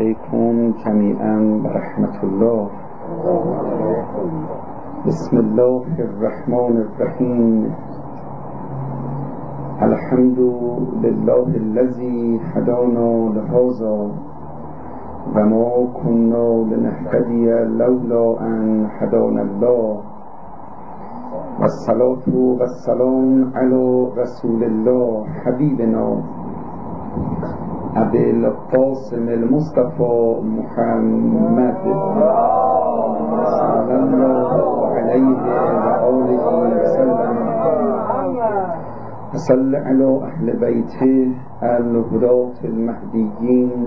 علیکم جمیعا ورحمت الله. بسم الله الرحمن الرحیم. الحمد لله الذی هدانا لهذا و ما كنا لنهتدی لولا ان هدانا الله و الصلاة و السلام علی رسول الله حبیبنا ابی القاسم المصطفى محمد صلی الله علیه و آله و سلم و صلی علی اهل بیته الهداة المهدیین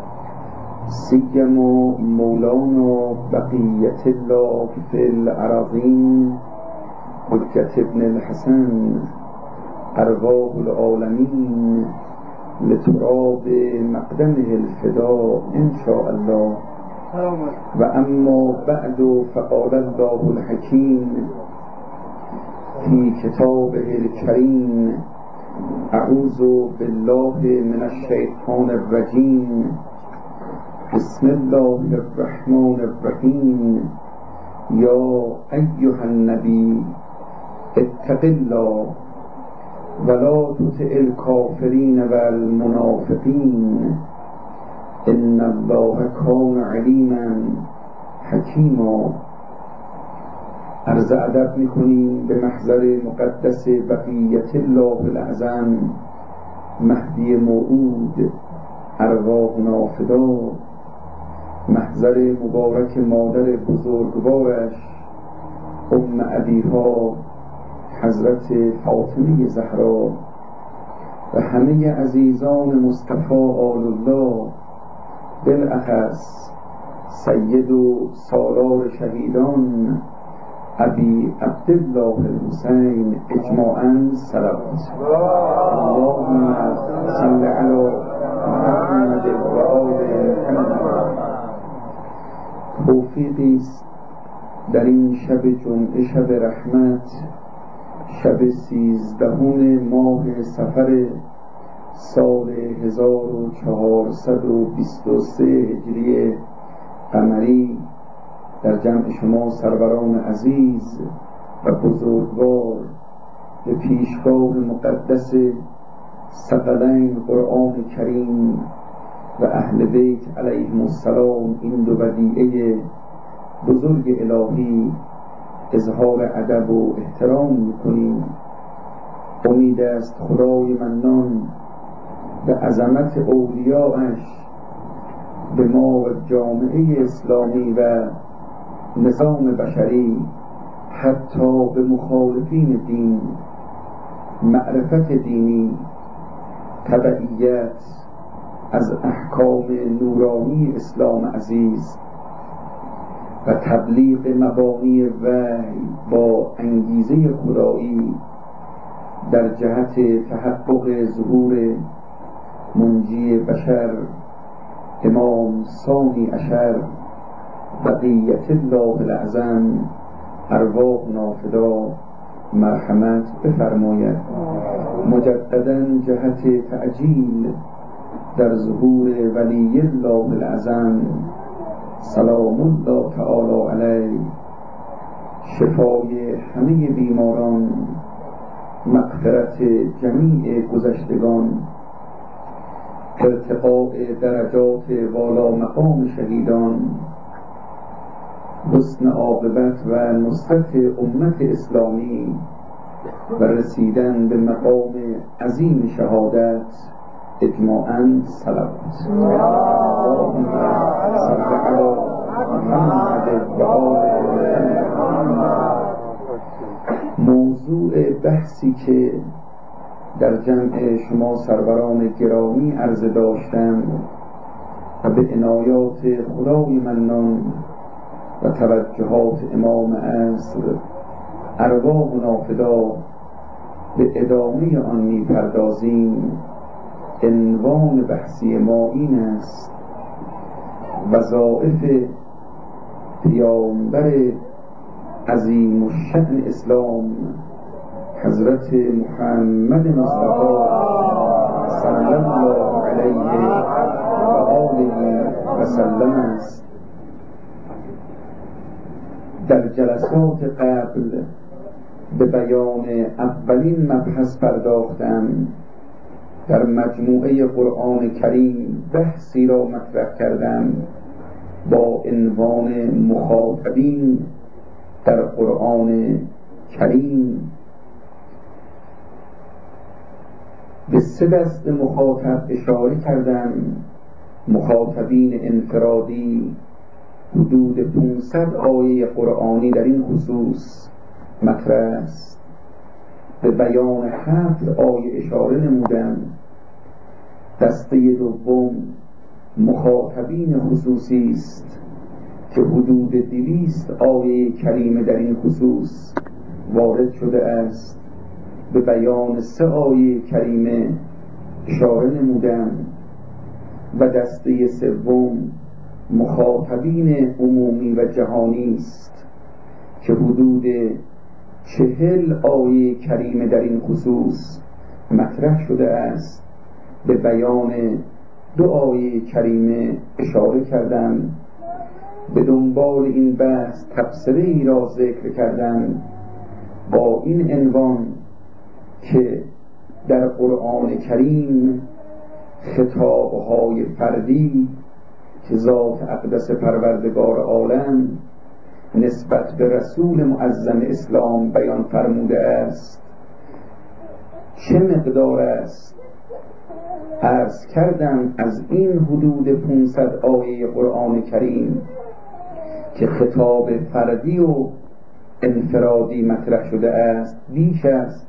سیما مولانا بقیة الله فی الارضین حجة ابن الحسن ارواح العالمین لتراب مقدمه الفداء ان شاء الله. و اما بعد فقال الله الحکیم فی کتابه الکریم اعوذ بالله من الشیطان الرجیم بسم الله الرحمن الرحیم یا ایها النبی اتق الله ولا تطع الکافرین و المنافقین ان الله کان علیما حکیما. عرض ادب میکنیم به محضر مقدس بقیة الله الاعظم مهدی موعود ارواحنا فدا، محضر مبارک مادر بزرگوارش ام ابیها حضرت فاطمه زهرا و همه عزیزان مصطفی آل الله، بالاخص سید و سالار شهیدان ابی عبدالله الحسین اجماعاً صلوات. اللهم صل علی محمد و آل محمد. توفیقی است در این شب جمعه، شب رحمت، شب 13 ماه صفر سال 1423 هجری قمری، در جمع شما سروران عزیز و بزرگوار به پیشگاه مقدس ثقلین قرآن کریم و اهل بیت علیهم السلام این دو ودیعه بزرگ الهی اظهار ادب و احترام میکنیم. امید است خدای منان به عظمت اولیاءش به ما و جامعه اسلامی و نظام بشری حتی به مخالفین دین معرفت دینی، تبعیت از احکام نورانی اسلام عزیز و تبلیغ مبانی وحی با انگیزه خدایی در جهت تحقق ظهور منجی بشر امام ثانی عشر بقیة الله الاعظم ارواحنا فدا مرحمت بفرماید. مجددا جهت تعجیل در ظهور ولی الله الاعظم سلام الله تعالی علیه، شفای همه بیماران، مغفرت جمیع گذشتگان، ارتقاء درجات والا مقام شهیدان، حسن عاقبت و نصرت امت اسلامی و رسیدن به مقام عظیم شهادت اجماعاً صلوات. اللهم صل علی محمد و آل محمد. موضوع بحثی که در جمع شما سروران گرامی عرض داشتم و به عنایات خدای منان و توجهات امام عصر ارواحنا فدا به ادامه آن می‌پردازیم. عنوان بحثی ما این است: وظایف پیامبر عظیم الشأن اسلام حضرت محمد مصطفی صلی الله علیه و آله و مسلم است. در جلسات قبل به بیان اولین مبحث پرداختم. در مجموعه قرآن کریم بحثی را مطرح کردم با عنوان مخاطبین در قرآن کریم. به 3 دست مخاطب اشاره کردم. مخاطبین انفرادی، حدود 500 آیه قرآنی در این خصوص مطرح است. به بیان 7 آیه اشاره نمودم. دسته دوم مخاطبین خصوصی است که حدود 200 آیه کریمه در این خصوص وارد شده است. به بیان 3 آیه کریمه اشاره نمودم. و دسته سوم مخاطبین عمومی و جهانی است که حدود 40 آیه کریمه در این خصوص مطرح شده است. به بیان 2 آیه کریمه اشاره کردم. به دنبال این بحث تبصره ای را ذکر کردم با این عنوان که در قرآن کریم خطابهای فردی که ذات اقدس پروردگار عالم نسبت به رسول معظم اسلام بیان فرموده است چه مقدار است. عرض کردم از این حدود 500 آیه قرآن کریم که خطاب فردی و انفرادی مطرح شده است، بیش از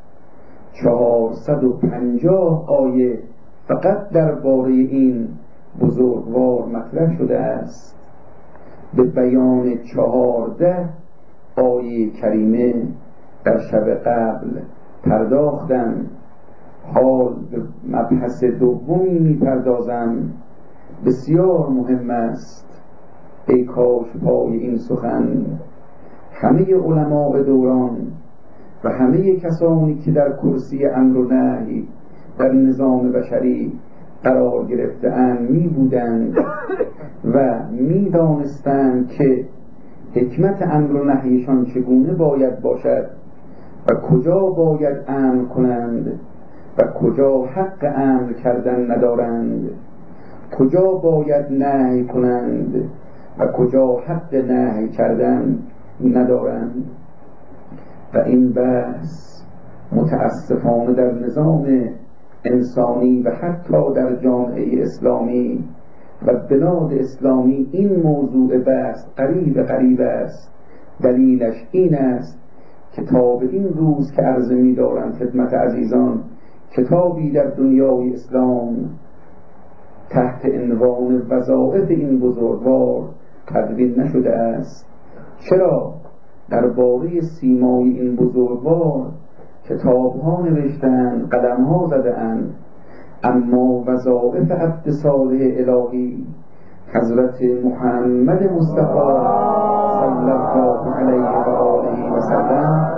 450 آیه فقط درباره این بزرگوار مطرح شده است. به بیان 14 آیه کریمه در شب قبل پرداختم. حال به مبحث دومی میپردازم. بسیار مهم است. ای کاش پای این سخن همه علماء دوران و همه کسانی که در کرسی امر و نهی در نظام بشری قرار گرفته‌اند می بودند و می دانستند که حکمت امر و نهیشان چگونه باید باشد و کجا باید امر کنند و کجا حق امر کردن ندارند، کجا باید نهی کنند و کجا حق نهی کردن ندارند. و این بحث متاسفانه در نظام انسانی و حتی در جامعه اسلامی و بلاد اسلامی این موضوع بحث غریب است. دلیلش این است که تا به این روز که عرض می دارم خدمت عزیزان، کتابی در دنیای اسلام تحت عنوان وظایف این بزرگوار تدوین نشده است. چرا؟ درباره سیمای این بزرگوار کتاب‌ها نوشتند، قلم‌ها زده‌اند، اما وظایف عبد صالح الهی حضرت محمد مصطفی صلی الله علیه و آله و سلم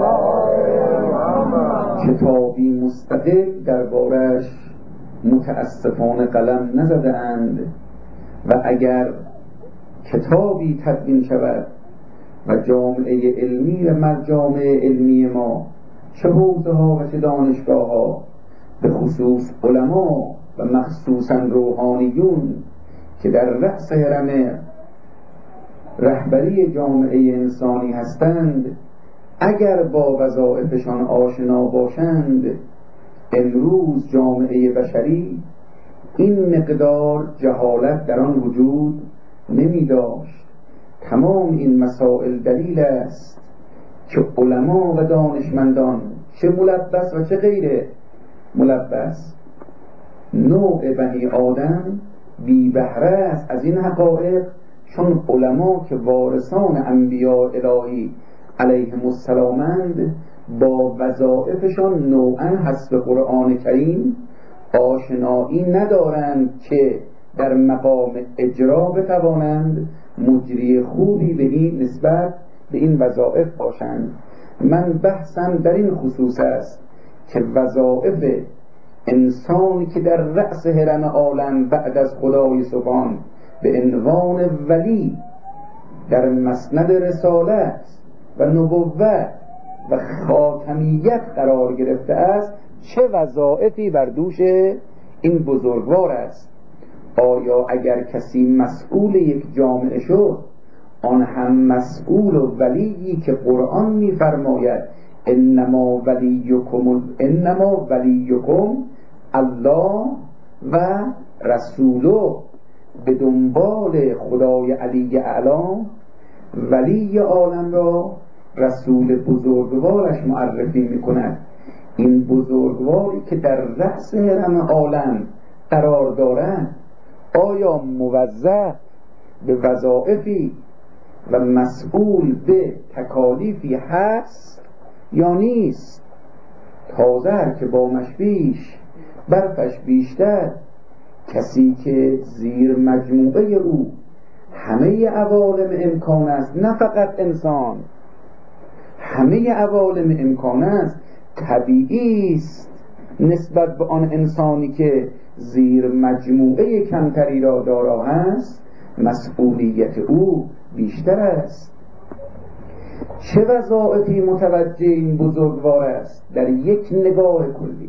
کتابی مستقل دربارش متاسفانه قلم نزده‌اند. و اگر کتابی تدوین شود و جامعه علمی و مجامع علمی ما، چه حوزه ها و چه دانشگاه ها، به خصوص علما و مخصوصا روحانیون که در رأس هرم رهبری جامعه انسانی هستند، اگر با وظایفشان آشنا باشند، امروز جامعه بشری این مقدار جهالت در آن وجود نمی داشت. تمام این مسائل دلیل است که علما و دانشمندان، چه ملبس و چه غیر ملبس، نوع بنی آدم بی بهره است از این حقایق، چون علما که وارثان انبیاء الهی علیهم السلامند با وظایفشان نوعا حسب قرآن کریم آشنایی ندارند که در مقام اجرا بتوانند مجری خوبی به این نسبت به این وظایف باشند. من بحثم در این خصوص است که وظایف انسانی که در رأس هرم عالم بعد از خدای سبحان به عنوان ولی در مسند رسالت و نبوت و خاتمیت قرار گرفته است، چه وظایفی بر دوش این بزرگوار است. آیا اگر کسی مسئول یک جامعه شد، آن هم مسئول و ولیی که قرآن می‌فرماید انما ولیکم الله و رسوله، به دنبال خدای علی اعلی ولی عالم را رسول بزرگوارش معرفی می‌کند. این بزرگواری که در رأس حرم عالم قرار دارد، آیا موظف به وظایفی و مسئول به تکالیفی هست یا نیست؟ تازه که بامش بیش برفش بیشتر، کسی که زیر مجموعه او همه عوالم امکان است، نه فقط انسان، همه عوالم امکان است، طبیعی است نسبت به آن انسانی که زیر مجموعه کمتری را دارا هست مسئولیت او بیشتر است. چه وظایفی متوجه این بزرگوار است؟ در یک نگاه کلی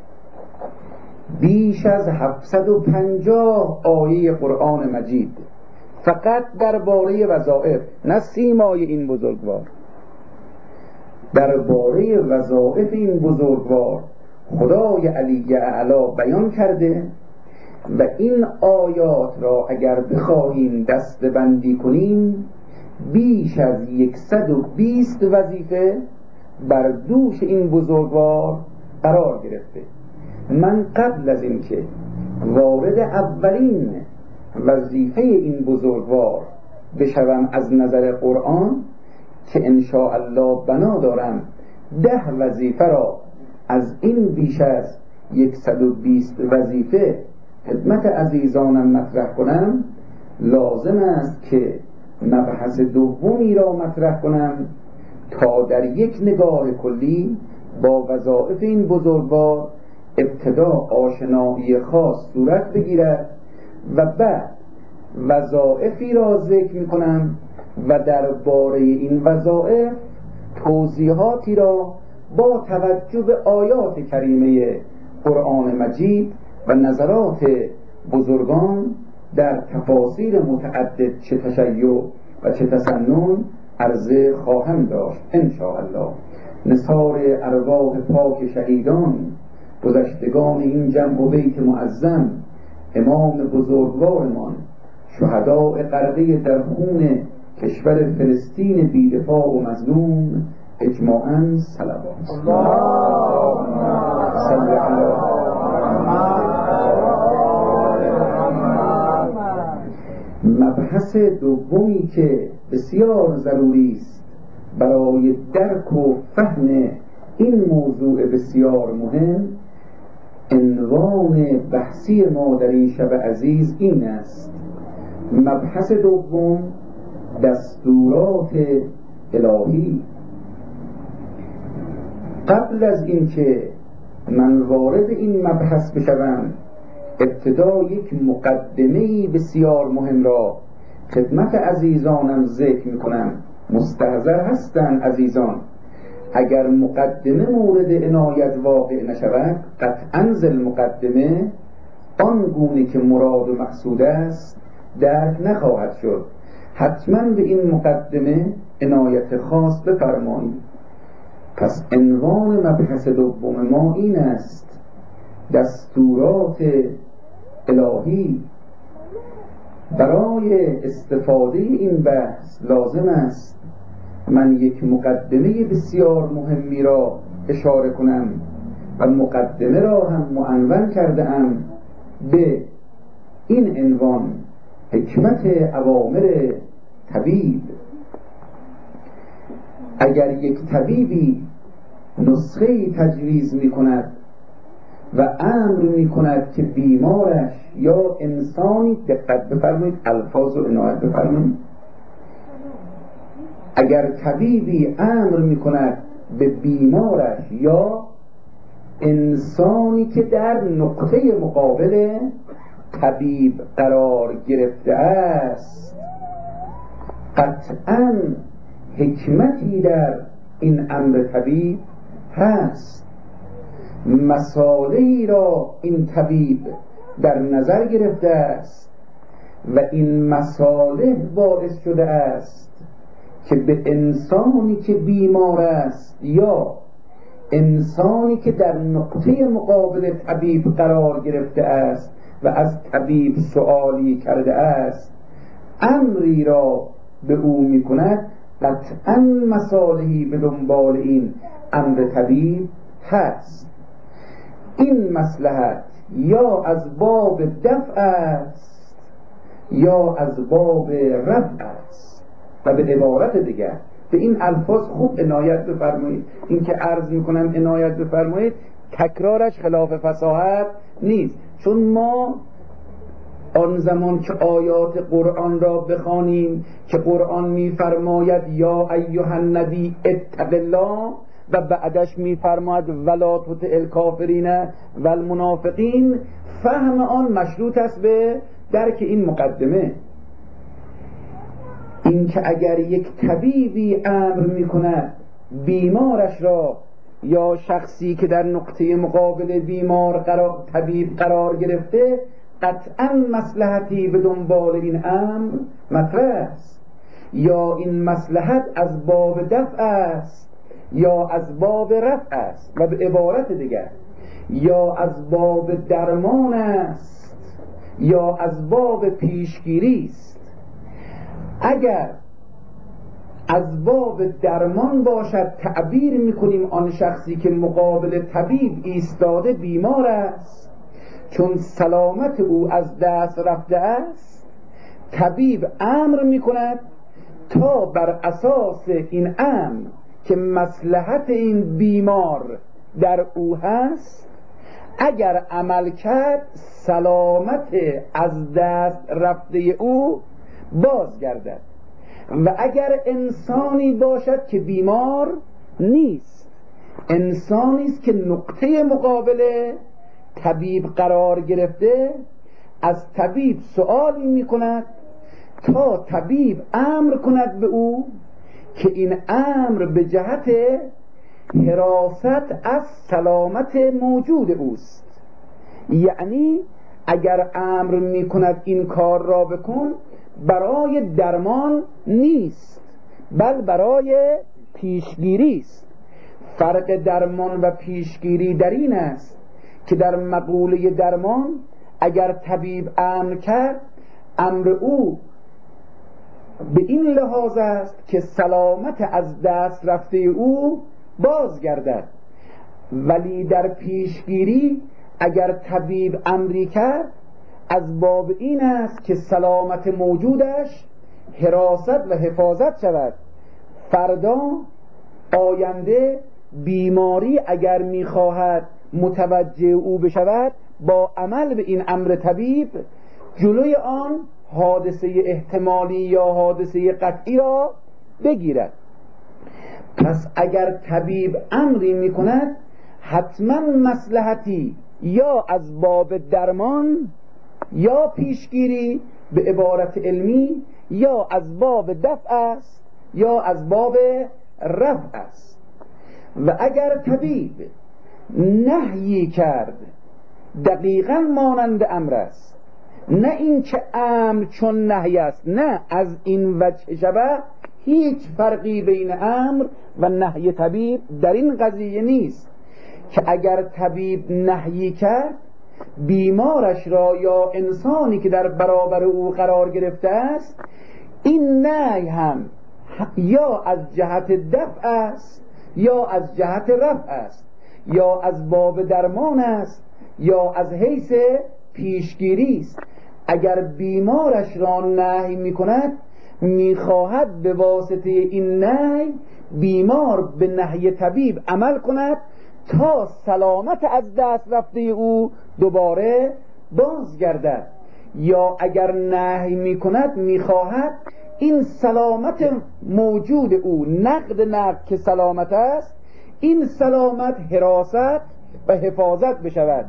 بیش از 750 آیه قرآن مجید فقط درباره وظایف، نه سیمای این بزرگوار، درباره وظایف این بزرگوار خدای علی اعلی بیان کرده. و این آیات را اگر بخواهیم دسته‌بندی کنیم، بیش از 120 وظیفه بر دوش این بزرگوار قرار گرفته. من قبل از اینکه وارد اولین وظیفه این بزرگوار بشوم از نظر قرآن، که انشاءالله بنا دارم 10 وظیفه را از این بیش از 120 وظیفه خدمت عزیزانم مطرح کنم، لازم است که مبحث دومی را مطرح کنم تا در یک نگاه کلی با وظایف این بزرگوار ابتدا آشنایی خاص صورت بگیرد و بعد وظایفی را ذکر می کنم و درباره این وظایف توضیحاتی را با توجه به آیات کریمه قرآن مجید و نظرات بزرگان در تفاسیر متعدد چه تشیع و چه تسنن عرضه خواهم داشت انشاءالله. نثار ارواح پاک شهیدان گذشتگان این جمع و بیت معظم، امام بزرگوارمان، شهداء غرقه در خون کشور فلسطین بی‌دفاع و مظلوم، اجماعاً صلوات. صلی علی مبحث دومی که بسیار ضروری است برای درک و فهم این موضوع بسیار مهم، عنوان بحثی ما در این شب عزیز این است: مبحث دوم، دستورات الهی. قبل از اینکه من وارد این مبحث بشوم، ابتدا یک مقدمه بسیار مهم را خدمت عزیزانم ذکر میکنم. مستحضر هستند عزیزان، اگر مقدمه مورد عنایت واقع نشود، قطعاً ذل مقدمه آن گونه که مراد و مقصود است درک نخواهد شد. حتماً به این مقدمه عنایت خاص بفرمایید. پس عنوان مبحث دوم ما این است: دستورات الهی. برای استفاده این بحث لازم است من یک مقدمه بسیار مهمی را اشاره کنم و مقدمه را هم معنون کرده ام به این عنوان: حکمت اوامر طبیب. اگر یک طبیبی نسخه تجویز می کند و امر می کند که بیمارش یا انسانی، دقت بفرمایید الفاظ و عنایت بفرمایید، اگر طبیبی امر می کند به بیمارش یا انسانی که در نقطه مقابل طبیب قرار گرفته است، قطعاً حکمتی در این امر طبیب هست. مصالحی را این طبیب در نظر گرفته است و این مصالح باعث شده است که به انسانی که بیمار است یا انسانی که در نقطه مقابل طبیب قرار گرفته است و از طبیب سؤالی کرده است، امری را به او می کند، قطعاً مصالحی به دنبال این امر طبیب هست. این مصلحت یا از باب دفع است یا از باب رفع است. و به عبارت دیگر به این الفاظ خوب عنایت بفرمایید. این که عرض میکنم عنایت بفرمایید، تکرارش خلاف فصاحت نیست، چون ما آن زمان که آیات قرآن را بخوانیم که قرآن میفرماید یا ایها النبی اتق الله و بعدش میفرماید ولا تطع الکافرین و المنافقین، فهم آن مشروط است به درک این مقدمه. این که اگر یک طبیبی امر میکند بیمارش را یا شخصی که در نقطه مقابل طبیب قرار گرفته، قطعاً مصلحتی به دنبال این امر مطرح است. یا این مصلحت از باب دفع است یا از باب رفع است. و به عبارت دیگر یا از باب درمان است یا از باب پیشگیری است. اگر از باب درمان باشد، تعبیر میکنیم آن شخصی که مقابل طبیب ایستاده بیمار است، چون سلامت او از دست رفته است، طبیب امر میکند تا بر اساس این امر که مصلحت این بیمار در او هست، اگر عمل کرد سلامت از دست رفته او بازگردد. و اگر انسانی باشد که بیمار نیست، انسانی است که نقطه مقابل طبیب قرار گرفته، از طبیب سؤالی می کند تا طبیب امر کند به او که این امر به جهت حراست از سلامت موجود اوست. یعنی اگر امر می کند این کار را بکن، برای درمان نیست بل برای پیشگیری است. فرق درمان و پیشگیری در این است که در مقوله درمان اگر طبیب امر کرد، امر او به این لحاظ است که سلامت از دست رفته او بازگردد. ولی در پیشگیری اگر طبیب امری کرد، از باب این است که سلامت موجودش حراست و حفاظت شود. فردا آینده بیماری اگر میخواهد متوجه او بشود، با عمل به این امر طبیب جلوی آن حادثه احتمالی یا حادثه قطعی را بگیرد. پس اگر طبیب امری میکند، حتما مصلحتی یا از باب درمان یا پیشگیری به عبارت علمی، یا از باب دفع است یا از باب رفع است. و اگر طبیب نهی کرد، دقیقاً مانند امر است، نه این که امر چون نهی است، نه از این وجه شبه هیچ فرقی بین امر و نهی طبیب در این قضیه نیست که اگر طبیب نهی کرد، بیمارش را یا انسانی که در برابر او قرار گرفته است، این نهی هم یا از جهت دفع است یا از جهت رفع است، یا از باب درمان است یا از حیث پیشگیری است. اگر بیمارش را نهی می کند، می خواهد به واسطه این نهی بیمار به نهی طبیب عمل کند تا سلامت از دست رفته او دوباره بازگردد. یا اگر نهی می کند، می خواهد این سلامت موجود او، نقد که سلامت است، این سلامت حراست و حفاظت بشود.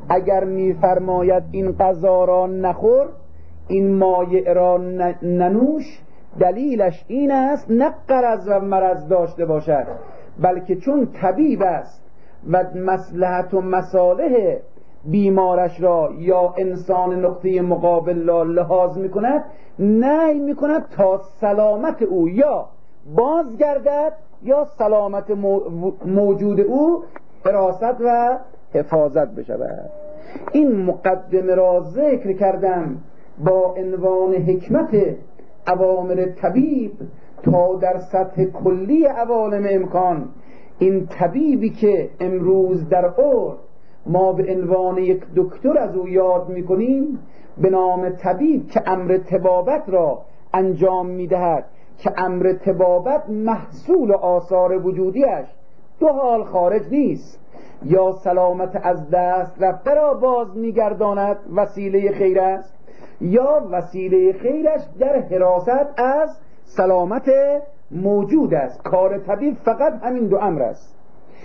اگر میفرماید این غذا را نخور، این مایع را ننوش، دلیلش این است نه غرض و مرض داشته باشد، بلکه چون طبیب است و مصلحت و مصالح بیمارش را یا انسان نقطه مقابل را لحاظ میکند، نهی میکند تا سلامت او یا بازگردد یا سلامت موجود او حراست و حفاظت بشود. این مقدمه را ذکر کردم با عنوان حکمت اوامر طبیب تا در سطح کلی عوالم امکان این طبیبی که امروز در عرف ما به عنوان یک دکتر از او یاد میکنیم به نام طبیب که امر طبابت را انجام میدهد، که امر طبابت محصول آثار وجودیش دو حال خارج نیست: یا سلامت از دست رفته را باز میگرداند، وسیله خیر است، یا وسیله خیرش در حراست از سلامت موجود است. کار طبیب فقط همین دو امر است.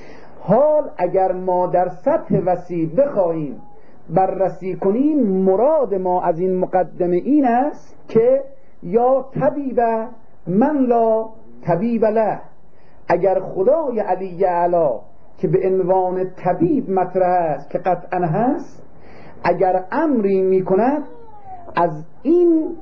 حال اگر ما در سطح وسیع بخواهیم بررسی کنیم، مراد ما از این مقدمه این است که یا طبیب من لا طبیب له، اگر خدای علی اعلی که به عنوان طبیب مطرح است که قطعا هست، اگر امری می کند از این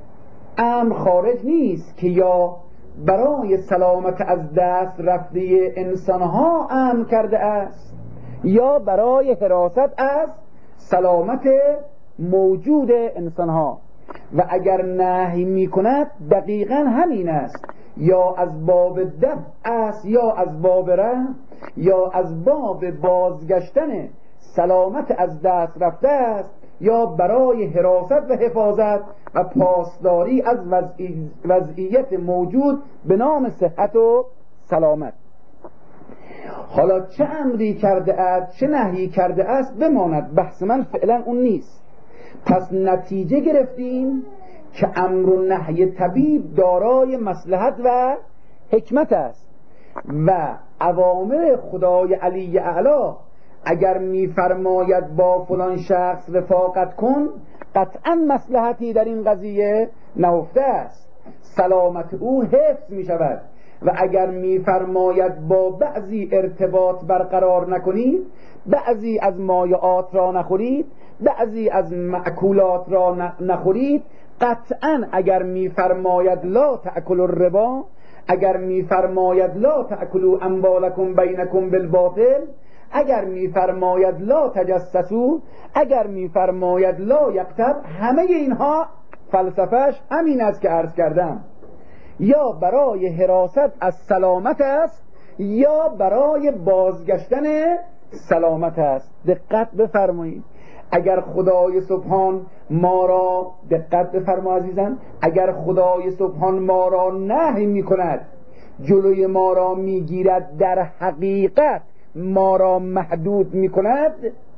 امر خارج نیست که یا برای سلامت از دست رفته انسانها امر کرده است یا برای حراست از سلامت موجود انسانها، و اگر نهی می کند دقیقا همین است: یا از باب دفع است یا از باب رفع، یا از باب بازگشتن سلامت از دست رفته است یا برای حراست و حفاظت و پاسداری از وضعیت موجود به نام صحت و سلامت. حالا چه امری کرده است چه نهی کرده است بماند، بحث من فعلا اون نیست. پس نتیجه گرفتیم که امر و نهی طبیب دارای مصلحت و حکمت است و اوامر خدای علی اعلی اگر میفرماید با فلان شخص رفاقت کن، قطعا مصلحتی در این قضیه نهفته است، سلامت او حفظ می شود. و اگر میفرماید با بعضی ارتباط برقرار نکنید، بعضی از مایعات را نخورید، بعضی از مأکولات را نخورید، قطعا اگر میفرماید لا تأکلوا الربا، اگر میفرماید لا تأکلوا اموالکم بینکم بالباطل، اگر میفرماید لا تجسسوا، اگر میفرماید لا یغتب، همه اینها فلسفهش همین است که عرض کردم: یا برای حراست از سلامت است یا برای بازگشتن سلامت است. دقت بفرمایید. اگر خدای سبحان ما را دقت بفرما عزیزان، اگر خدای سبحان ما را نهی می کند، جلوی ما را می گیرد، در حقیقت ما را محدود می کند،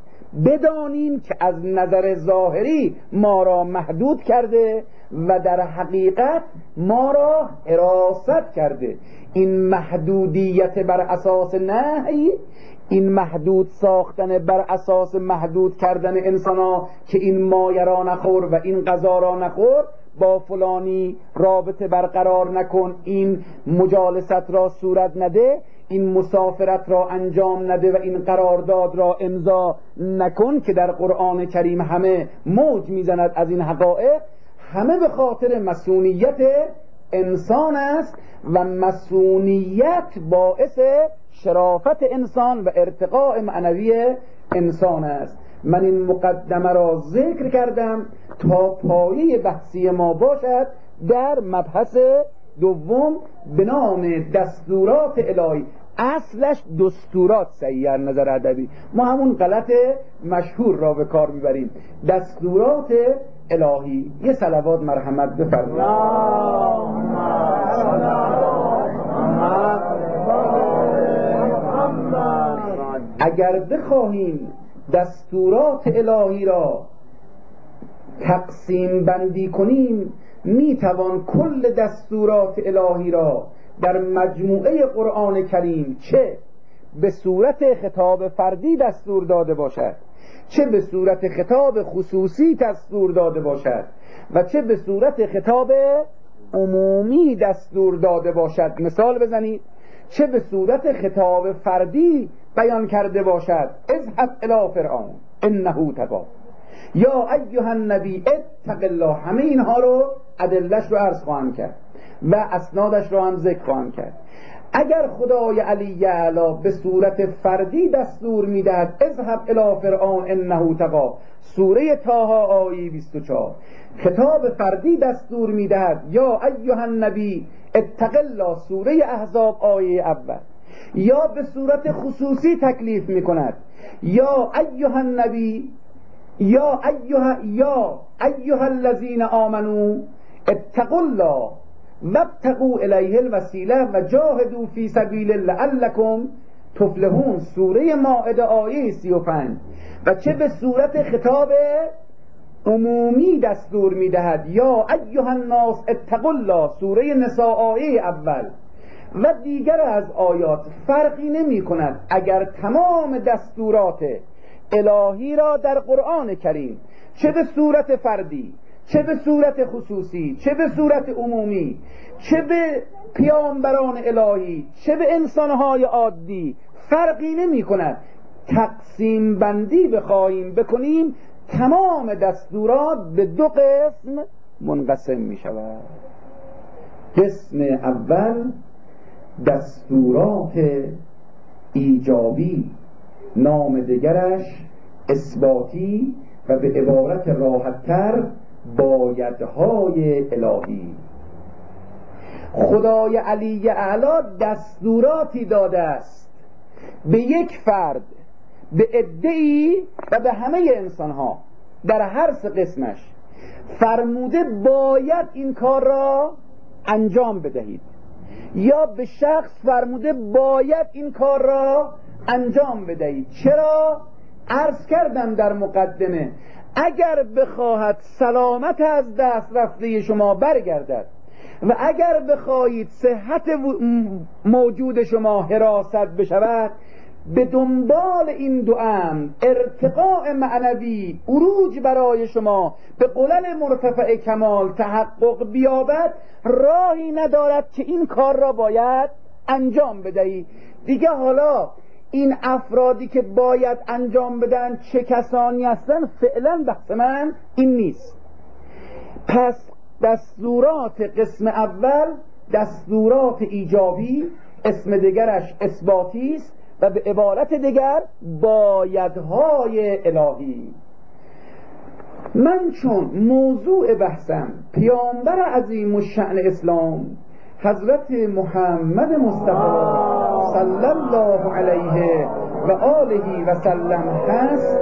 بدانیم که از نظر ظاهری ما را محدود کرده و در حقیقت ما را حراست کرده. این محدودیت بر اساس نهی، این محدود ساختن بر اساس محدود کردن انسانا که این مایه را نخور و این غذا را نخور، با فلانی رابطه برقرار نکن، این مجالست را صورت نده، این مسافرت را انجام نده و این قرارداد را امضا نکن، که در قرآن کریم همه موج میزند از این حقایق، همه به خاطر مسئولیت انسان است و مسئولیت باعث شرافت انسان و ارتقاء معنوی انسان است. من این مقدمه را ذکر کردم تا پایه بحثی ما باشد در مبحث دوم به نام دستورات الهی. اصلش دستورات سیار نظر ادبی، ما همون غلط مشهور را به کار میبریم. دستورات الهی. یه صلوات مرحمت بفرمایید. اگر بخواهیم دستورات الهی را تقسیم بندی کنیم، میتوان کل دستورات الهی را در مجموعه قرآن کریم چه به صورت خطاب فردی دستور داده باشد چه به صورت خطاب خصوصی دستور داده باشد و چه به صورت خطاب عمومی دستور داده باشد. مثال بزنید. چه به صورت خطاب فردی بیان کرده باشد، اذهب الی فرعون انه طغی، یا ایها النبی اتق الله. همه اینها رو ادلش رو عرض خواهم کرد و اسنادش رو هم ذکر خواهم کرد. اگر خدای علی اعلی به صورت فردی دستور میدهد اذهب الی فرعون انه طغی، سوره طه آیه 24، خطاب فردی دستور میدهد یا ایها النبی اتق الله، سوره احزاب آیه اول، یا به صورت خصوصی تکلیف میکند یا ایها النبی یا ایها الذین آمنوا اتقوا الله وابتغوا الیه الوسیله و جاهدوا فی سبیله لعلکم تفلحون، سوره مائده آیه 35. و چه به صورت خطاب عمومی دستور میدهد یا ایها الناس اتقوا الله، سوره نساء آیه اول و دیگر از آیات. فرقی نمی کند اگر تمام دستورات الهی را در قرآن کریم چه به صورت فردی، چه به صورت خصوصی، چه به صورت عمومی، چه به پیامبران الهی، چه به انسانهای عادی، فرقی نمی کند، تقسیم بندی بخواهیم بکنیم، تمام دستورات به دو قسم منقسم می شود. قسم اول دستورات ایجابی، نام دیگرش اثباتی و به عبارت راحت‌تر بایدهای الهی. خدای علی اعلی دستوراتی داده است به یک فرد، به عده‌ای و به همه انسانها در هر سه قسمش. فرموده باید این کار را انجام بدهید، یا به شخص فرموده باید این کار را انجام بدهید. چرا؟ عرض کردم در مقدمه اگر بخواهد سلامت از دست رفته شما برگردد و اگر بخواهید صحت موجود شما حراست بشود، به دنبال این دو امر، ارتقاء معنوی، عروج برای شما به قلل مرتفع کمال تحقق بیابد، راهی ندارد که این کار را باید انجام بدهی. دیگه حالا این افرادی که باید انجام بدن چه کسانی هستن، فعلا بحث من این نیست. پس دستورات قسم اول دستورات ایجابی، اسم دیگرش اثباتی است و به عبارت دیگر بایدهای الهی. من چون موضوع بحثم پیامبر عظیم الشأن اسلام حضرت محمد مصطفی صلی الله علیه و آله و سلم هست،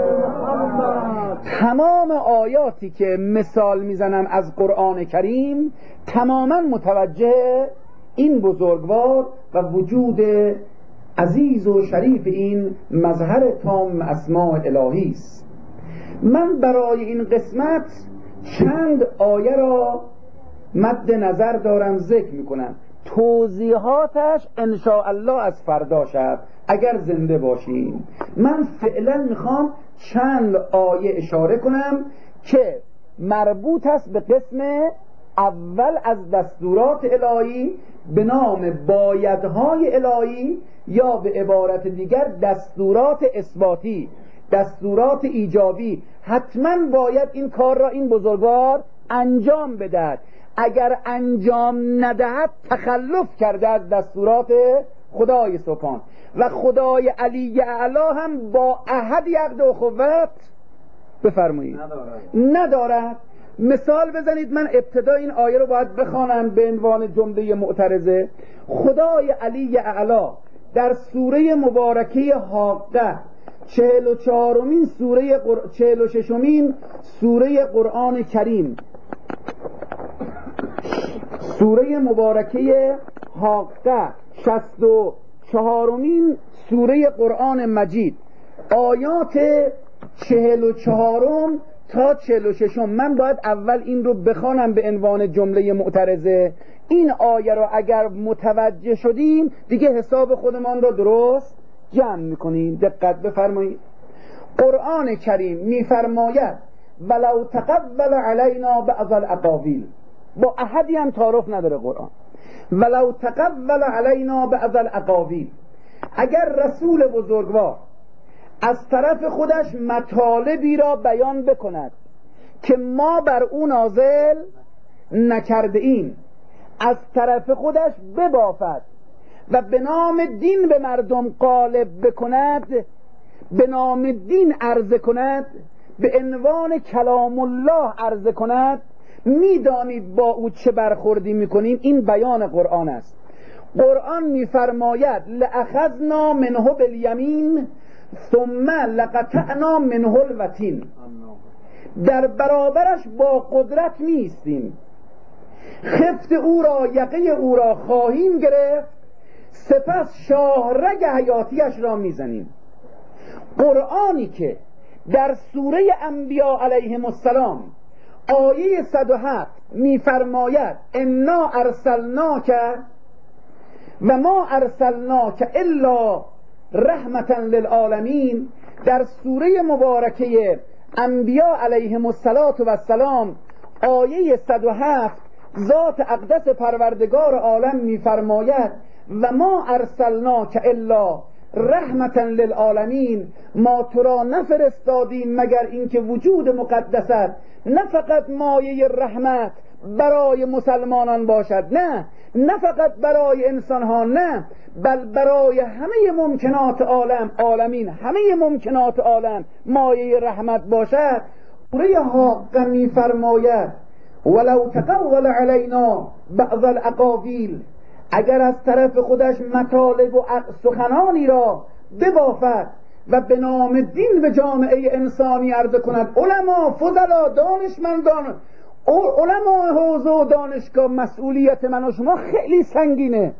تمام آیاتی که مثال میزنم از قرآن کریم تماما متوجه این بزرگوار و وجود عزیز و شریف این مظهر تام اسماء الهی است. من برای این قسمت چند آیه را مد نظر دارم ذکر میکنم، توضیحاتش انشاءالله از فردا شب اگر زنده باشیم. من فعلا میخوام چند آیه اشاره کنم که مربوط است به قسم اول از دستورات الهی به نام بایدهای الهی، یا به عبارت دیگر دستورات اثباتی، دستورات ایجابی. حتما باید این کار را این بزرگوار انجام بدهد، اگر انجام ندهد تخلف کرده از دستورات خدای سبحان. و خدای علی اعلی هم با احد عقد اخوت بفرمایید ندارد. مثال بزنید. من ابتدا این آیه رو باید بخوانم به عنوان جمله معترضه. خدای علی اعلی در سوره مبارکه حاقه 44مین سوره 46مین سوره قرآن کریم، سوره مبارکه حاقه 64مین سوره قرآن مجید، آیات 44 تا 46. من باید اول این رو بخوانم به عنوان جمله معترضه. این آیه رو اگر متوجه شدیم دیگه حساب خودمان رو درست جمع میکنیم. دقت بفرمایید. قرآن کریم میفرماید ولو تقول علینا بعض الاقاویل، با احدی هم تعارف نداره قرآن. ولو تقول علینا بعض الاقاویل، اگر رسول بزرگوار از طرف خودش مطالبی را بیان بکند که ما بر او نازل نکرده ایم، از طرف خودش ببافد و به نام دین به مردم غالب بکند، به نام دین عرضه کند، به عنوان کلام الله عرضه کند، میدانید با او چه برخوردی میکنیم؟ این بیان قرآن است. قرآن میفرماید لأخذنا منه بالیمین ثم لقطعنا منه الوتین، در برابرش با قدرت میستیم، خفت او را، یقه او را خواهیم گرفت، سپس شاهرگ حیاتیش را میزنیم. قرآنی که در سوره انبیا علیهم السلام آیه 107 میفرماید انا ارسلناک و ما ارسلناک الا رحمتا للعالمین، در سوره مبارکه انبیا علیهم السلام آیه 107 ذات اقدس پروردگار عالم میفرماید و ما ارسلناک الا رحمتا للعالمین، ما تو را نفرستادیم مگر اینکه وجود مقدست نه فقط مایه رحمت برای مسلمانان باشد، نه فقط برای انسان ها، نه بل برای همه ممکنات عالمین، همه ممکنات عالم مایه رحمت باشد. سوره حاقه میفرماید ولو تقول علینا بعض الاقاویل، اگر از طرف خودش مطالب و سخنانی را ببافد و به نام دین به جامعه انسانی عرضه کند، علما، فضلا، دانشمندان، علما حوزه و دانشگاه، مسئولیت من و شما خیلی سنگینه.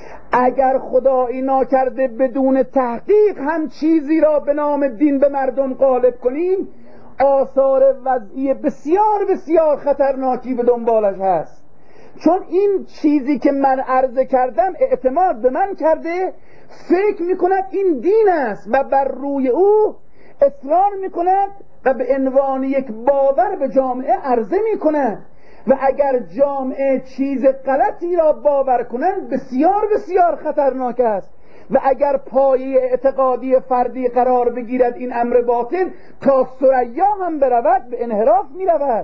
اگر خدایی ناکرده بدون تحقیق هم چیزی را به نام دین به مردم غالب کنیم، آثار وضعی بسیار بسیار خطرناکی به دنبالش هست. چون این چیزی که من عرضه کردم اعتماد به من کرده، فکر میکند این دین است و بر روی او اصرار میکند و به عنوان یک باور به جامعه عرضه میکند. و اگر جامعه چیز غلطی را باور کنند بسیار بسیار خطرناک است. و اگر پایه اعتقادی فردی قرار بگیرد این امر باطل، تا ثریا هم برود به انحراف میرود.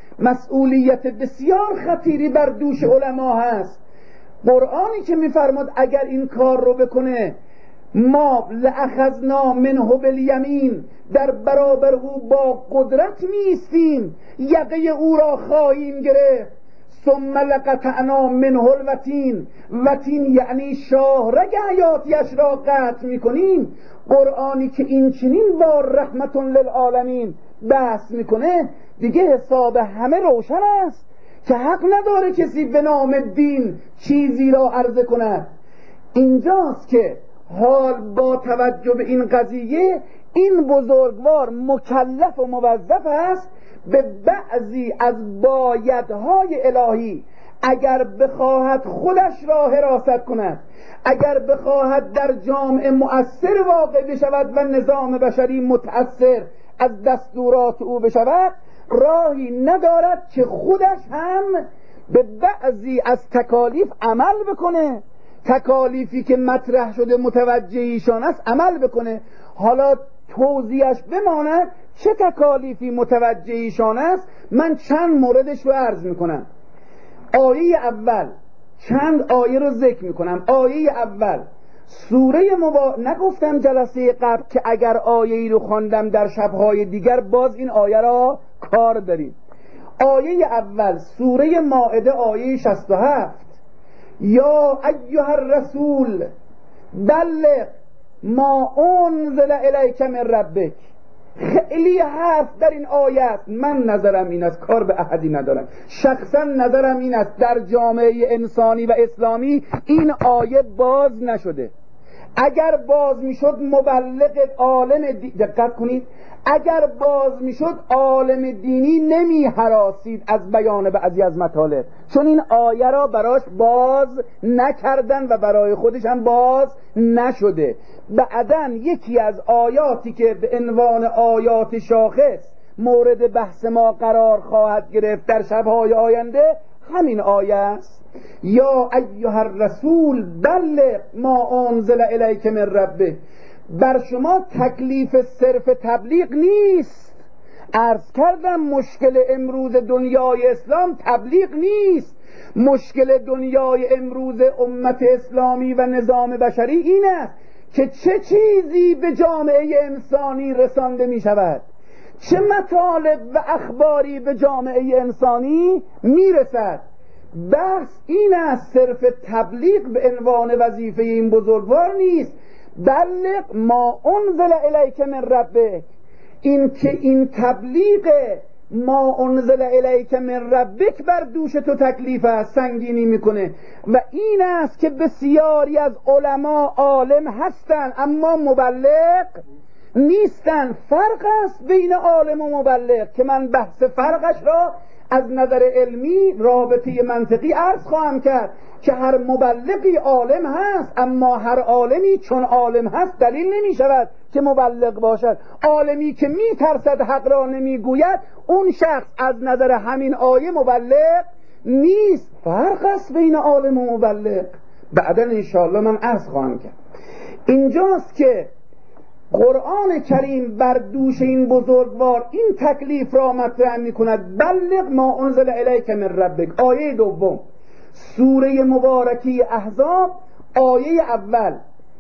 مسئولیت بسیار خطیری بر دوش علما هست. قرآنی که میفرماد اگر این کار رو بکنه ما لأخذنا منه بالیمین، در برابر او با قدرت میستیم، یقه او را خواهیم گرفت، ثم لقطعنا منه الوتین، وتین یعنی شاهرگ حیاتیش را قطع میکنیم. قرآنی که این چنین با رحمت للعالمین بحث میکنه، دیگه حساب همه روشن است که حق نداره کسی به نام دین چیزی را عرضه کند. اینجاست که حال با توجه به این قضیه این بزرگوار مکلف و موظف است به بعضی از بایدهای الهی، اگر بخواهد خودش را حراست کند، اگر بخواهد در جامعه مؤثر واقع بشود و نظام بشری متأثر از دستورات او بشود، راهی ندارد که خودش هم به بعضی از تکالیف عمل بکنه. تکالیفی که مطرح شده متوجه ایشان است عمل بکنه. حالا توضیحش بماند چه تکالیفی متوجه ایشان است، من چند موردش رو عرض میکنم. آیه اول، چند آیه رو ذکر میکنم. آیه اول سوره نگفتم جلسه قبل که اگر آیه‌ای رو خواندم در شبهای دیگر باز این آیه را کار داریم. آیه اول سوره مائده آیه 67 یا ایها الرسول بلغ ما انزل الیک من ربک. خیلی حرف در این آیه است. من نظرم این است، کار به احدی ندارم، شخصا نظرم این است در جامعه انسانی و اسلامی این آیه باز نشده. اگر باز میشد مبلغ عالم دقت کنید، اگر باز میشد عالم دینی نمی هراسید از بیان بعضی از مطالب، چون این آیه را براش باز نکردن و برای خودش هم باز نشده. بعدن یکی از آیاتی که به عنوان آیات شاخص مورد بحث ما قرار خواهد گرفت در شبهای آینده همین آیه است: یا ایها الرسول بلغ ما انزل الیک من ربک. بر شما تکلیف صرف تبلیغ نیست. عرض کردم مشکل امروز دنیای اسلام تبلیغ نیست. مشکل دنیای امروز امت اسلامی و نظام بشری این است که چه چیزی به جامعه انسانی رسانده می شود، چه مطالب و اخباری به جامعه انسانی می رسد. بحث این است، صرف تبلیغ به عنوان وظیفه این بزرگوار نیست. بلغ ما انزل الیک من ربک، این که این تبلیغ ما انزل الیک من ربک بر دوش تو تکلیف است، سنگینی میکنه. و این است که بسیاری از علما عالم هستند اما مبلغ نیستن. فرق است بین عالم و مبلغ که من بحث فرقش را از نظر علمی رابطه منطقی عرض خواهم کرد که هر مبلغی عالم هست، اما هر عالمی چون عالم هست دلیل نمی شود که مبلغ باشد. عالمی که می ترسد حق را نمی گوید، اون شخص از نظر همین آیه مبلغ نیست. فرق است بین عالم و مبلغ. بعدا انشاءالله من عرض خواهم کرد. اینجاست که قرآن کریم بر دوش این بزرگوار این تکلیف را مطرح می کند: بلغ ما انزل الیک من ربک. آیه دوم سوره مبارکی احزاب، آیه اول: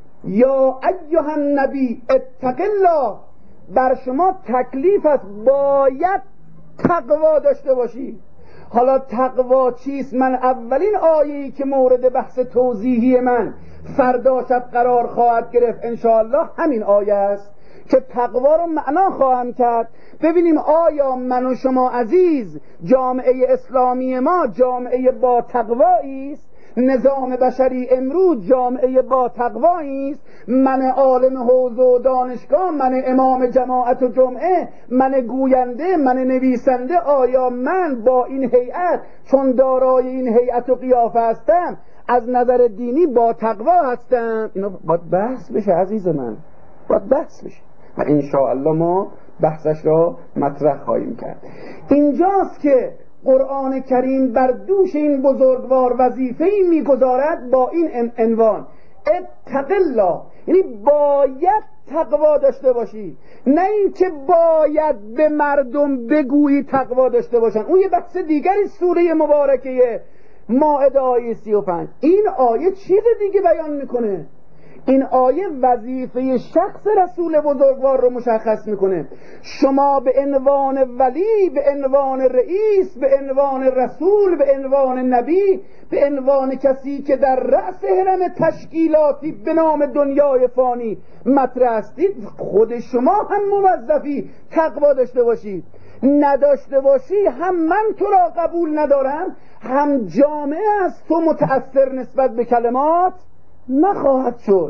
یا ایها النبی اتق الله. بر شما تکلیف است، باید تقوا داشته باشی. حالا تقوا چیست؟ من اولین آیه‌ای که مورد بحث توضیحی من فردا شب قرار خواهد گرفت انشاءالله همین آیه است که تقوا رو معنا خواهم کرد. ببینیم آیا من و شما عزیز جامعه اسلامی ما جامعه با تقوایی است؟ نظام بشری امروز جامعه با تقوایی است؟ من عالم حوزه و دانشگاه، من امام جماعت و جمعه، من گوینده، من نویسنده، آیا من با این هیئت چون دارای این هیئت و قیافه هستم از نظر دینی با تقوا هستم؟ اینا باید بحث بشه عزیز من، باید بحث بشه و انشاءالله ما بحثش را مطرح خواهیم کرد. اینجاست که قرآن کریم بر دوش این بزرگوار وظیفه‌ای می‌گذارد با این عنوان: اتق الله. یعنی باید تقوا داشته باشی، نه اینکه باید به مردم بگویی تقوا داشته باشن. اون یه بحث دیگری. سوره مبارکه مائده آیه 35 این آیه چیز دیگه بیان میکنه. این آیه وظیفه شخص رسول بزرگوار رو مشخص میکنه. شما به عنوان ولی، به عنوان رئیس، به عنوان رسول، به عنوان نبی، به عنوان کسی که در رأس هرم تشکیلاتی به نام دنیای فانی مطرح هستید، خود شما هم موظفی تقوا داشته باشید. نداشته باشی هم من تو را قبول ندارم، هم جامعه از تو متأثر نسبت به کلمات نخواهد شد.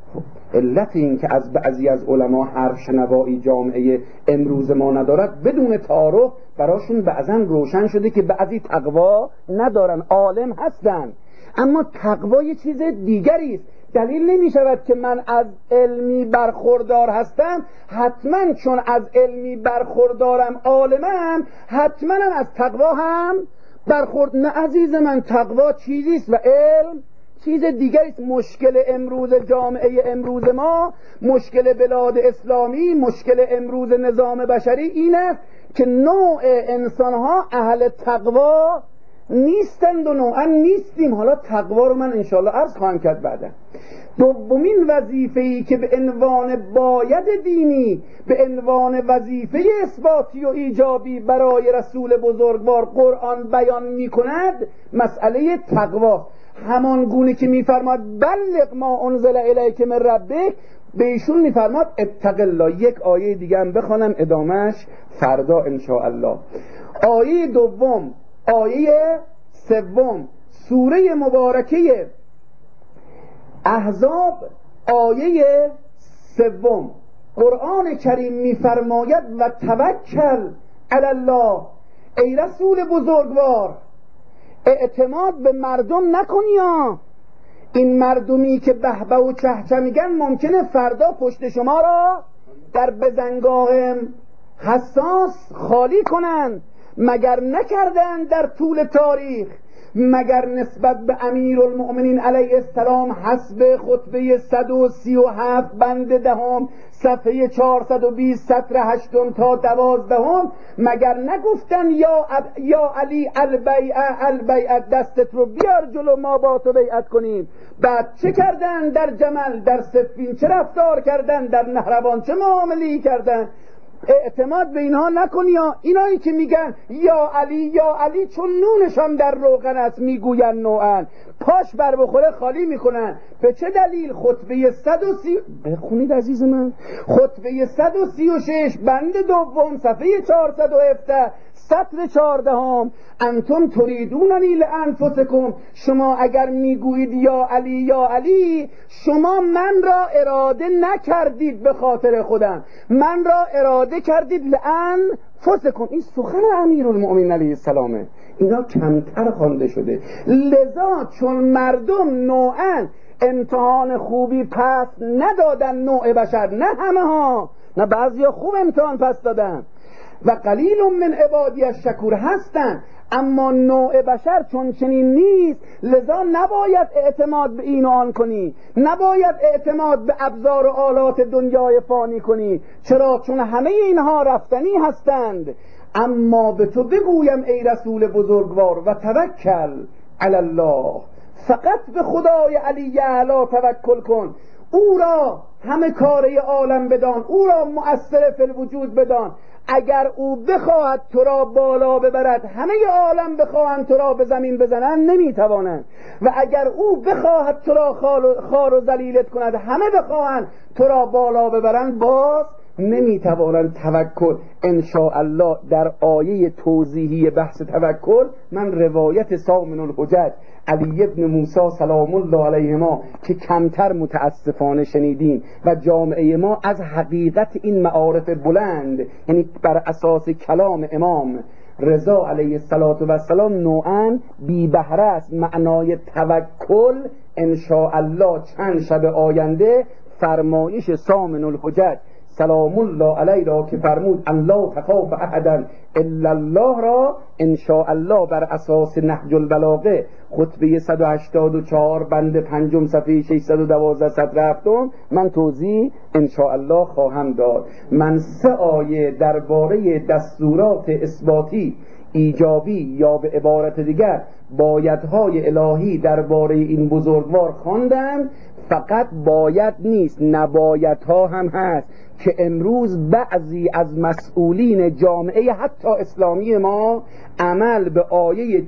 علت این که از بعضی از علما حرف شنوایی جامعه امروز ما ندارد بدون تعارف براشون بعضا روشن شده که بعضی تقوا ندارن، عالم هستن اما تقوا یه چیز دیگری است. دلیل نمی شود که من از علمی برخوردار هستم حتما چون از علمی برخوردارم عالمم حتما از تقوا هم برخورد. نه عزیز من، تقوا چیزیست و علم چیز دیگریست. مشکل امروز جامعه امروز ما، مشکل بلاد اسلامی، مشکل امروز نظام بشری این است که نوع انسانها اهل تقوا نیستند و نوعا نیستیم. حالا تقوا رو من انشاءالله عرض خواهم کرد بعدا. دومین وظیفه‌ای که به عنوان باید دینی، به عنوان وظیفه اثباتی و ایجابی برای رسول بزرگوار قرآن بیان می‌کند مسئله تقوا. همان گونه که می‌فرماد بلغ ما انزل الیک من ربک، به ایشون می‌فرماد اتق الله. یک آیه دیگه هم بخوانم ادامهش فردا انشاءالله. آیه دوم، آیه سوم سوره مبارکه احزاب آیه سوم قرآن کریم میفرماید و توکل علی الله. ای رسول بزرگوار، اعتماد به مردم نکنی ها. این مردمی که بهبه و چهچه میگن ممکنه فردا پشت شما را در بزنگاه حساس خالی کنن. مگر نکردن در طول تاریخ، مگر نسبت به امیرالمؤمنین علیه السلام حسب خطبه 137 بند دهم صفحه 420 سطر 8 تا 12 مگر نگفتن یا علی البیعت دستت رو بیار جلو ما با تو بیعت کنیم؟ بعد چه کردن در جمل، در صفین چه رفتار کردن، در نهروان چه معامله‌ای کردن؟ اعتماد به اینها نکنی ها. اینایی که میگن یا علی چون نونشان در روغن است میگوین نوعا، پاش بر بخوره خالی میکنن. به چه دلیل؟ خطبه 130 بخونید عزیز من، خطبه 136 بند دوم صفحه 417 سطر 14 انتم تریدوننی لانفسکم، شما اگر میگویید یا علی شما من را اراده نکردید به خاطر خودم، من را اراده کردید لانفسکم. این سخن امیرالمؤمنین علیه السلامه، اینا کمتر خوانده شده. لذا چون مردم نوعا امتحان خوبی پس ندادن، نوع بشر، نه همه ها، نه بعضی ها خوب امتحان پس دادن و قلیل من عبادی الشکور هستن، اما نوع بشر چون چنین نیست. لذا نباید اعتماد به این و آن کنی، نباید اعتماد به ابزار و آلات دنیای فانی کنی. چرا؟ چون همه اینها رفتنی هستند. اما به تو بگویم ای رسول بزرگوار و توکل علی الله، فقط به خدای علی اعلی توکل کن. او را همه کاره عالم بدان، او را مؤثر فی الوجود بدان. اگر او بخواهد تو را بالا ببرد، همه عالم بخواهند تو را به زمین بزنند نمیتوانند. و اگر او بخواهد تو را خار و ذلیلت کند، همه بخواهند تو را بالا ببرند، باز نمیتوانند. توکل انشاءالله در آیه توضیحی بحث توکل من روایت سامن الحجج علی ابن موسی سلام الله علیهما که کمتر متاسفانه شنیدیم و جامعه ما از حقیقت این معارف بلند، یعنی بر اساس کلام امام رضا علیه السلام نوعا بی بهره است. معنای توکل انشاءالله چند شب آینده فرمایش سامن الحجج سلام الله علیه را که فرمود ان لا تخاف احدا الا الله را انشاءالله بر اساس نهج البلاغه خطبه 184 بند 5 صفحه 612 سطر 7 من توضیح انشاءالله خواهم داد. من 3 آیه درباره دستورات اثباتی ایجابی یا به عبارت دیگر بایدهای الهی درباره این بزرگوار خواندم. فقط باید نیست، نبایدها هم هست که امروز بعضی از مسئولین جامعه حتی اسلامی ما عمل به آیه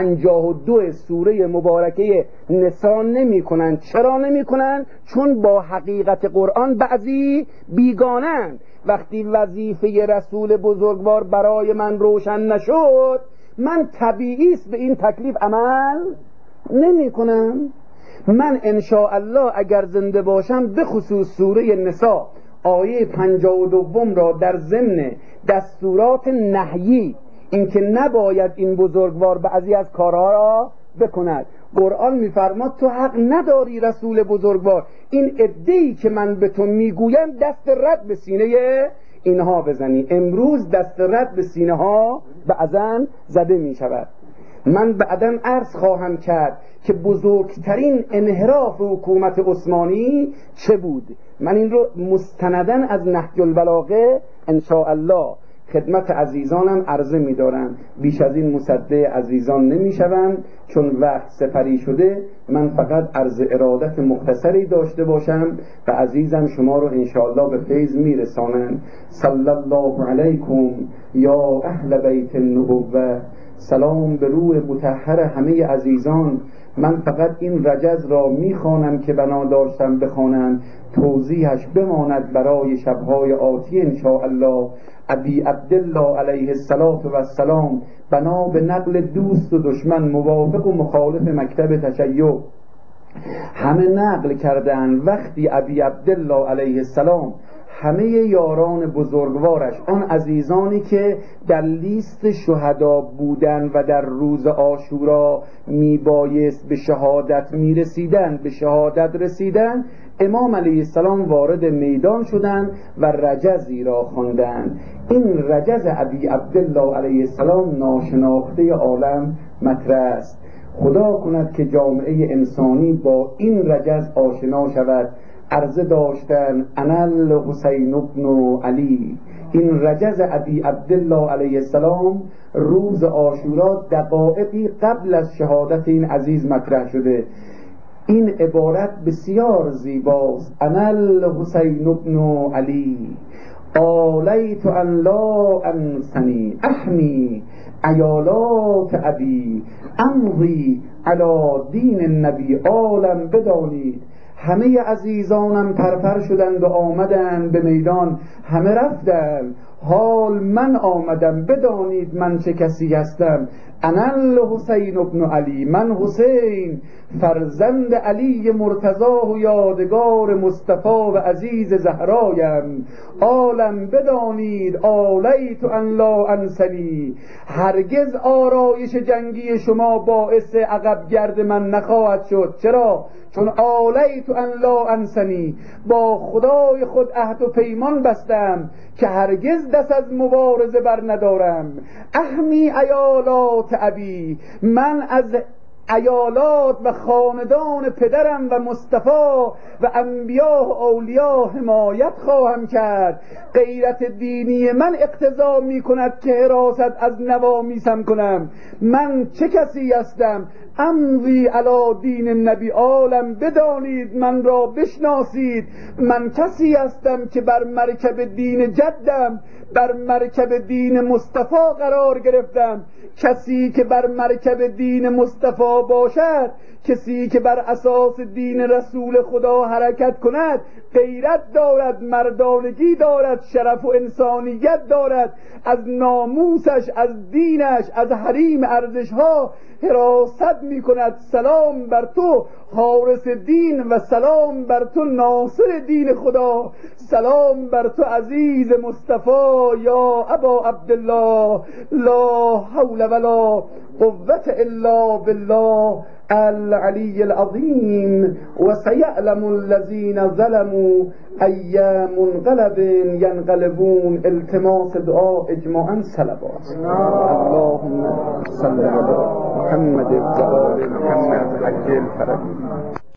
52 سوره مبارکه نساء نمی کنند. چرا نمی کنند؟ چون با حقیقت قرآن بعضی بیگانند. وقتی وظیفه رسول بزرگوار برای من روشن نشد، من طبیعی است به این تکلیف عمل نمی کنم. من انشاءالله اگر زنده باشم به خصوص سوره نساء آیه 52 را در ضمن دستورات نهیی، اینکه نباید این بزرگوار بعضی از کارها را بکند، قرآن میفرماد تو حق نداری رسول بزرگوار این عده‌ای که من به تو میگویم دست رد به سینه اینها بزنی. امروز دست رد به سینه ها بعضاً زده می شود. من بعداً عرض خواهم کرد که بزرگترین انحراف حکومت عثمانی چه بود. من این رو مستنداً از نهج البلاغه انشاءالله خدمت عزیزانم عرضه می دارم. بیش از این مصدق عزیزان نمی شوم چون وقت سپری شده. من فقط عرض ارادت مختصری داشته باشم و عزیزم شما رو انشاءالله به فیض می رسانم. صلی الله علیکم یا اهل بیت النبوه. سلام به روح مطهر همه عزیزان. من فقط این رجز را میخوانم که بنا داشتم بخوانم، توضیحش بماند برای شبهای آتی انشاءالله. ابی عبدالله علیه السلام بنا به نقل دوست و دشمن، موافق و مخالف مکتب تشیع همه نقل کردن وقتی ابی عبدالله علیه السلام همه یاران بزرگوارش، آن عزیزانی که در لیست شهدا بودن و در روز عاشورا میبایست به شهادت میرسیدن، به شهادت رسیدن، امام علیه السلام وارد میدان شدند و رجزی را خواندند. این رجز ابی عبدالله علیه السلام ناشناخته عالم مطرح است. خدا کند که جامعه انسانی با این رجز آشنا شود. عرضه داشتن انا الحسین ابن علی. این رجز ابی عبدالله علیه السلام روز عاشورا دقایقی قبل از شهادت این عزیز مطرح شده. این عبارت بسیار زیباست. انا الحسین ابن علی آلیت ان لا انسنی احمی عیالات ابی امضی علی دین النبی. عالم بدانید همه عزیزانم پرپر شدند و آمدند به میدان، همه رفتند، حال من آمدم، بدانید من چه کسی هستم. انا الحسین ابن علی، من حسین فرزند علی مرتضی و یادگار مصطفی و عزیز زهرایم. عالم بدانید آلیت ان لا انسنی، هرگز آرایش جنگی شما باعث عقب گرد من نخواهد شد. چرا؟ چون آلیت ان لا انسنی، با خدای خود عهد و پیمان بستم که هرگز دست از مبارزه بر ندارم. احمی عیالات ابی، من از عیالات و خاندان پدرم و مصطفی و انبیا و اولیاء حمایت خواهم کرد. غیرت دینی من اقتضا می کند که حراست از نوامیسم کنم. من چه کسی هستم؟ امضی علی دین النبی. عالم بدانید، من را بشناسید، من کسی هستم که بر مرکب دین جدم، بر مرکب دین مصطفی قرار گرفتم. کسی که بر مرکب دین مصطفی باشد، کسی که بر اساس دین رسول خدا حرکت کند، غیرت دارد، مردانگی دارد، شرف و انسانیت دارد، از ناموسش، از دینش، از حریم ارزشها حراست می کند. سلام بر تو حارس دین و سلام بر تو ناصر دین خدا. سلام بر تو عزیز مصطفی یا ابا عبدالله. لا حول ولا قوة الا بالله العلی العظیم. و سیعلم الذین ظلموا ای منقلب ینقلبون. التماس دعا اجماعا صلوات. اللهم صل علی محمد و آل محمد عجل فرجهم.